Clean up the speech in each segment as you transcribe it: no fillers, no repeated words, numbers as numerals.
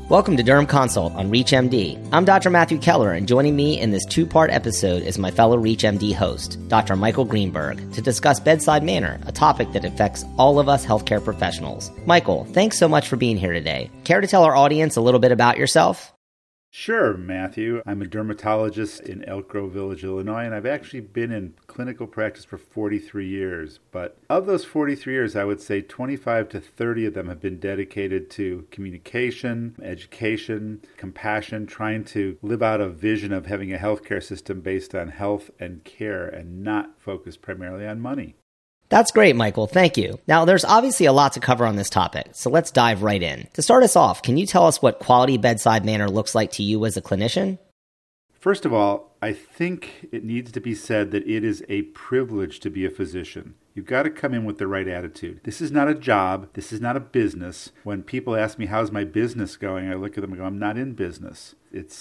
Welcome to Derm Consult on ReachMD. I'm Dr. Matthew Keller, and joining me in this two-part episode is my fellow ReachMD host, Dr. Michael Greenberg, to discuss bedside manner, a topic that affects all of us healthcare professionals. Michael, thanks so much for being here today. Care to tell our audience a little bit about yourself? Sure, Matthew. I'm a dermatologist in Elk Grove Village, Illinois, and I've actually been in clinical practice for 43 years. But of those 43 years, I would say 25 to 30 of them have been dedicated to communication, education, compassion, trying to live out a vision of having a healthcare system based on health and care and not focused primarily on money. That's great, Michael. Thank you. Now, there's obviously a lot to cover on this topic, so let's dive right in. To start us off, can you tell us what quality bedside manner looks like to you as a clinician? First of all, I think it needs to be said that it is a privilege to be a physician. You've got to come in with the right attitude. This is not a job. This is not a business. When people ask me, how's my business going? I look at them and go, I'm not in business.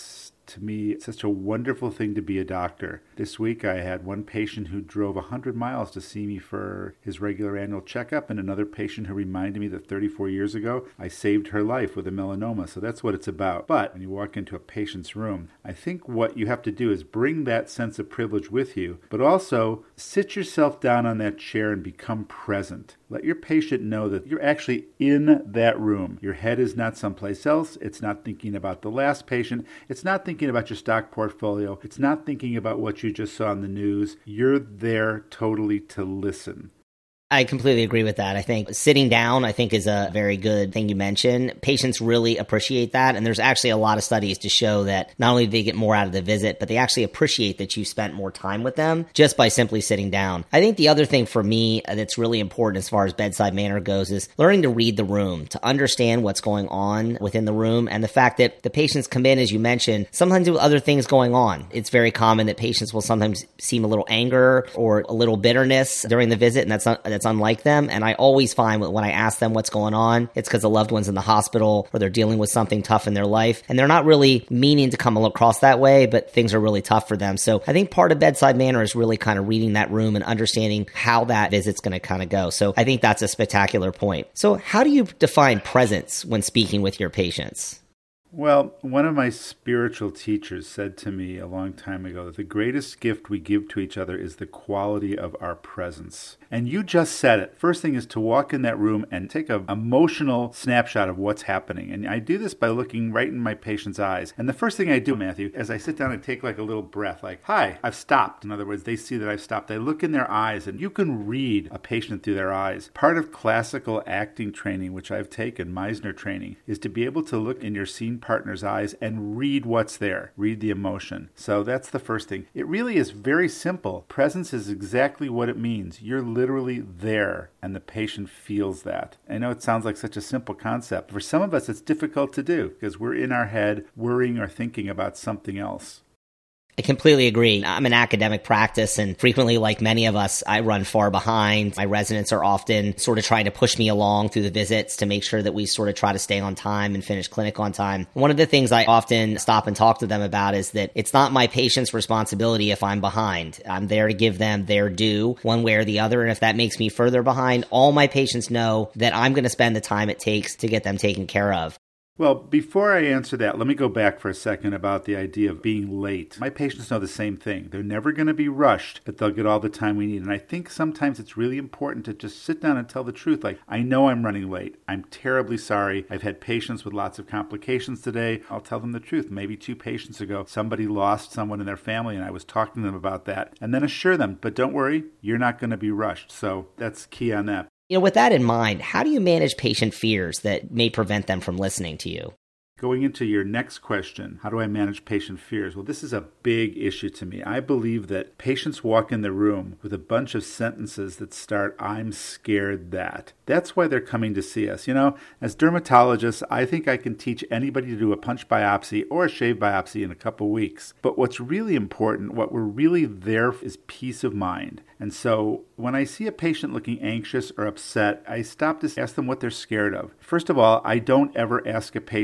To me, it's such a wonderful thing to be a doctor. This week I had one patient who drove 100 miles to see me for his regular annual checkup, and another patient who reminded me that 34 years ago I saved her life with a melanoma. So that's what it's about. But when you walk into a patient's room, I think what you have to do is bring that sense of privilege with you, but also sit yourself down on that chair and become present. Let your patient know that you're actually in that room. Your head is not someplace else. It's not thinking about the last patient. It's not thinking about your stock portfolio. It's not thinking about what you just saw in the news. You're there totally to listen. I completely agree with that. I think sitting down, is a very good thing you mentioned. Patients really appreciate that. And there's actually a lot of studies to show that not only do they get more out of the visit, but they actually appreciate that you spent more time with them just by simply sitting down. I think the other thing for me that's really important as far as bedside manner goes is learning to read the room, to understand what's going on within the room, and the fact that the patients come in, as you mentioned, sometimes with other things going on. It's very common that patients will sometimes seem a little anger or a little bitterness during the visit, and that's unlike them. And I always find when I ask them what's going on, it's because a loved one's in the hospital or they're dealing with something tough in their life. And they're not really meaning to come across that way, but things are really tough for them. So I think part of bedside manner is really kind of reading that room and understanding how that visit's going to kind of go. So I think that's a spectacular point. So how do you define presence when speaking with your patients? Well, one of my spiritual teachers said to me a long time ago that the greatest gift we give to each other is the quality of our presence. And you just said it. First thing is to walk in that room and take an emotional snapshot of what's happening. And I do this by looking right in my patient's eyes. And the first thing I do, Matthew, is I sit down and take like a little breath, like, hi, I've stopped. In other words, they see that I've stopped. I look in their eyes, and you can read a patient through their eyes. Part of classical acting training, which I've taken, Meisner training, is to be able to look in your scene partner's eyes and read what's there, read the emotion. So that's the first thing. It really is very simple. Presence is exactly what it means. You're literally there, and the patient feels that. I know it sounds like such a simple concept. For some of us, it's difficult to do because we're in our head worrying or thinking about something else. I completely agree. I'm in academic practice, and frequently, like many of us, I run far behind. My residents are often sort of trying to push me along through the visits to make sure that we sort of try to stay on time and finish clinic on time. One of the things I often stop and talk to them about is that it's not my patient's responsibility if I'm behind. I'm there to give them their due one way or the other, and if that makes me further behind, all my patients know that I'm going to spend the time it takes to get them taken care of. Well, before I answer that, let me go back for a second about the idea of being late. My patients know the same thing. They're never going to be rushed, but they'll get all the time we need. And I think sometimes it's really important to just sit down and tell the truth. Like, I know I'm running late. I'm terribly sorry. I've had patients with lots of complications today. I'll tell them the truth. Maybe 2 patients ago, somebody lost someone in their family, and I was talking to them about that. And then assure them, but don't worry, you're not going to be rushed. So that's key on that. With that in mind, how do you manage patient fears that may prevent them from listening to you? Going into your next question, how do I manage patient fears? Well, this is a big issue to me. I believe that patients walk in the room with a bunch of sentences that start, I'm scared that. That's why they're coming to see us. As dermatologists, I think I can teach anybody to do a punch biopsy or a shave biopsy in a couple weeks. But what's really important, what we're really there for, is peace of mind. And so when I see a patient looking anxious or upset, I stop to ask them what they're scared of. First of all, I don't ever ask a patient to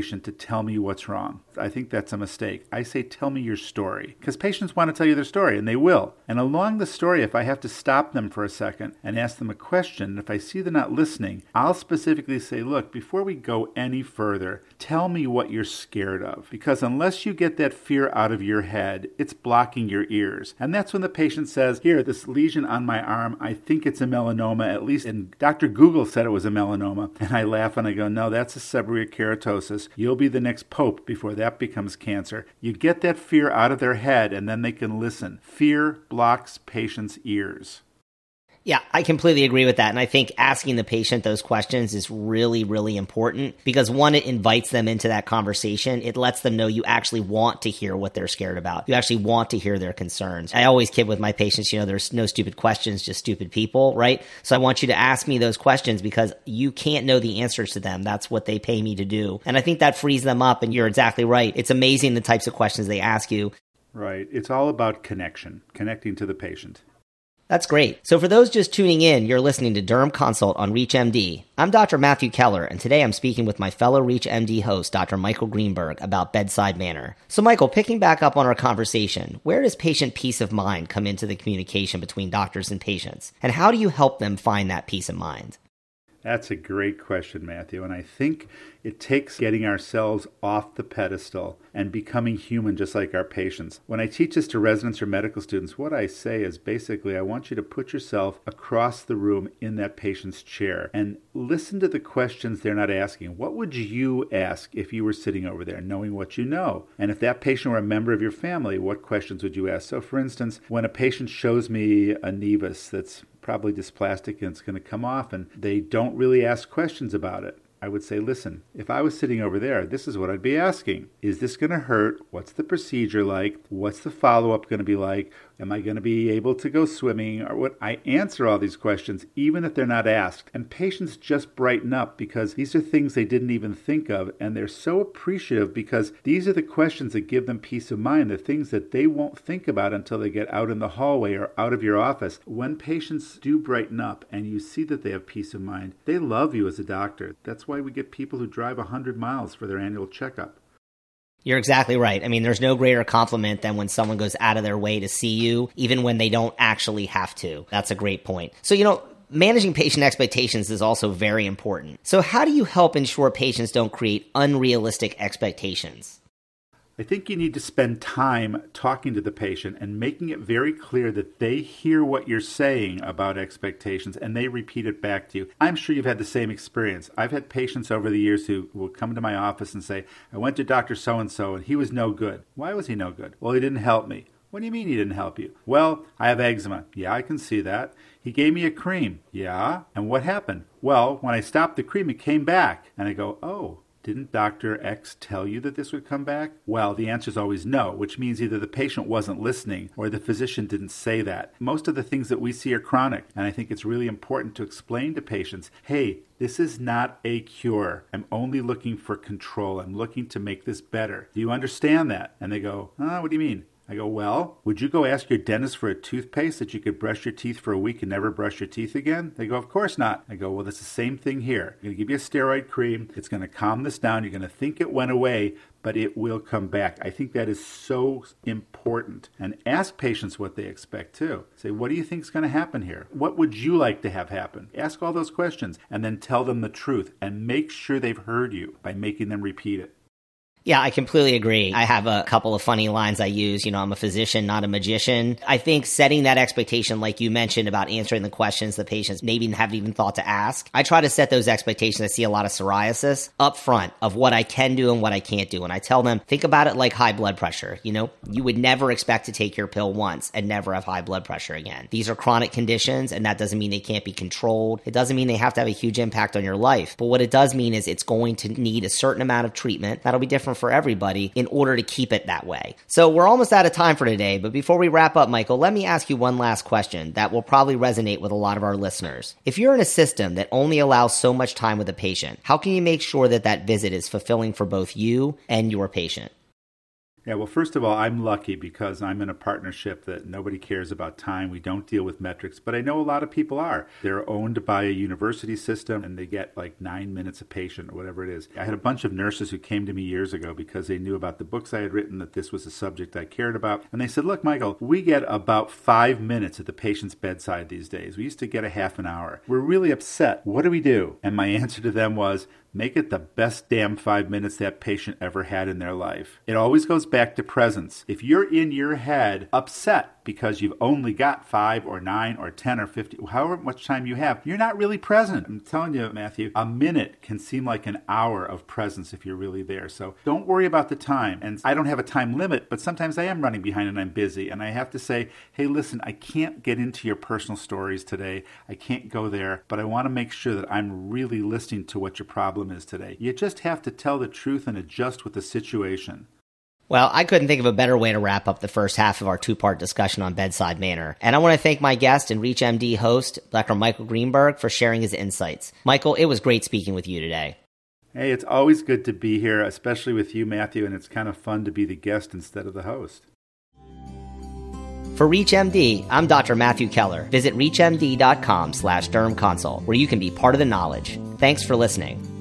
tell me what's wrong. I think that's a mistake. I say, tell me your story. Because patients want to tell you their story, and they will. And along the story, if I have to stop them for a second and ask them a question, and if I see they're not listening, I'll specifically say, look, before we go any further, tell me what you're scared of. Because unless you get that fear out of your head, it's blocking your ears. And that's when the patient says, here, this lesion on my arm, I think it's a melanoma, at least, and Dr. Google said it was a melanoma. And I laugh and I go, no, that's a seborrheic keratosis. You'll be the next pope before that becomes cancer. You get that fear out of their head and then they can listen. Fear blocks patients' ears. Yeah, I completely agree with that. And I think asking the patient those questions is really, really important because one, it invites them into that conversation. It lets them know you actually want to hear what they're scared about. You actually want to hear their concerns. I always kid with my patients, there's no stupid questions, just stupid people, right? So I want you to ask me those questions because you can't know the answers to them. That's what they pay me to do. And I think that frees them up. And you're exactly right. It's amazing the types of questions they ask you. Right. It's all about connecting to the patient. That's great. So for those just tuning in, you're listening to Derm Consult on ReachMD. I'm Dr. Matthew Keller, and today I'm speaking with my fellow ReachMD host, Dr. Michael Greenberg, about bedside manner. So Michael, picking back up on our conversation, where does patient peace of mind come into the communication between doctors and patients? And how do you help them find that peace of mind? That's a great question, Matthew. And I think it takes getting ourselves off the pedestal and becoming human just like our patients. When I teach this to residents or medical students, what I say is basically I want you to put yourself across the room in that patient's chair and listen to the questions they're not asking. What would you ask if you were sitting over there knowing what you know? And if that patient were a member of your family, what questions would you ask? So for instance, when a patient shows me a nevus that's probably dysplastic and it's going to come off and they don't really ask questions about it, I would say, listen, if I was sitting over there, this is what I'd be asking. Is this going to hurt? What's the procedure like? What's the follow-up going to be like? Am I going to be able to go swimming? Or what? I answer all these questions, even if they're not asked. And patients just brighten up because these are things they didn't even think of. And they're so appreciative because these are the questions that give them peace of mind, the things that they won't think about until they get out in the hallway or out of your office. When patients do brighten up and you see that they have peace of mind, they love you as a doctor. That's why we get people who drive 100 miles for their annual checkup. You're exactly right. I mean, there's no greater compliment than when someone goes out of their way to see you, even when they don't actually have to. That's a great point. So, managing patient expectations is also very important. So how do you help ensure patients don't create unrealistic expectations? I think you need to spend time talking to the patient and making it very clear that they hear what you're saying about expectations and they repeat it back to you. I'm sure you've had the same experience. I've had patients over the years who will come to my office and say, I went to Dr. So-and-so and he was no good. Why was he no good? Well, he didn't help me. What do you mean he didn't help you? Well, I have eczema. Yeah, I can see that. He gave me a cream. Yeah. And what happened? Well, when I stopped the cream, it came back. And I go, oh. Didn't Dr. X tell you that this would come back? Well, the answer is always no, which means either the patient wasn't listening or the physician didn't say that. Most of the things that we see are chronic, and I think it's really important to explain to patients, hey, this is not a cure. I'm only looking for control. I'm looking to make this better. Do you understand that? And they go, what do you mean? I go, well, would you go ask your dentist for a toothpaste that you could brush your teeth for a week and never brush your teeth again? They go, of course not. I go, well, it's the same thing here. I'm going to give you a steroid cream. It's going to calm this down. You're going to think it went away, but it will come back. I think that is so important. And ask patients what they expect too. Say, what do you think is going to happen here? What would you like to have happen? Ask all those questions and then tell them the truth and make sure they've heard you by making them repeat it. Yeah, I completely agree. I have a couple of funny lines I use. I'm a physician, not a magician. I think setting that expectation, like you mentioned, about answering the questions the patients maybe haven't even thought to ask. I try to set those expectations. I see a lot of psoriasis up front of what I can do and what I can't do. And I tell them, think about it like high blood pressure. You would never expect to take your pill once and never have high blood pressure again. These are chronic conditions, and that doesn't mean they can't be controlled. It doesn't mean they have to have a huge impact on your life. But what it does mean is it's going to need a certain amount of treatment. That'll be different for everybody in order to keep it that way. So we're almost out of time for today, but before we wrap up, Michael, let me ask you one last question that will probably resonate with a lot of our listeners. If you're in a system that only allows so much time with a patient, how can you make sure that that visit is fulfilling for both you and your patient? Yeah, well, first of all, I'm lucky because I'm in a partnership that nobody cares about time. We don't deal with metrics, but I know a lot of people are. They're owned by a university system and they get like 9 minutes a patient or whatever it is. I had a bunch of nurses who came to me years ago because they knew about the books I had written, that this was a subject I cared about. And they said, look, Michael, we get about 5 minutes at the patient's bedside these days. We used to get a half an hour. We're really upset. What do we do? And my answer to them was, make it the best damn 5 minutes that patient ever had in their life. It always goes back to presence. If you're in your head upset because you've only got 5 or 9 or 10 or 50, however much time you have, you're not really present. I'm telling you, Matthew, a minute can seem like an hour of presence if you're really there. So don't worry about the time. And I don't have a time limit, but sometimes I am running behind and I'm busy. And I have to say, hey, listen, I can't get into your personal stories today. I can't go there, but I want to make sure that I'm really listening to what your problem is today. You just have to tell the truth and adjust with the situation. Well, I couldn't think of a better way to wrap up the first half of our two-part discussion on bedside manner. And I want to thank my guest and ReachMD host, Dr. Michael Greenberg, for sharing his insights. Michael, it was great speaking with you today. Hey, it's always good to be here, especially with you, Matthew, and it's kind of fun to be the guest instead of the host. For ReachMD, I'm Dr. Matthew Keller. Visit reachmd.com/dermconsult, where you can be part of the knowledge. Thanks for listening.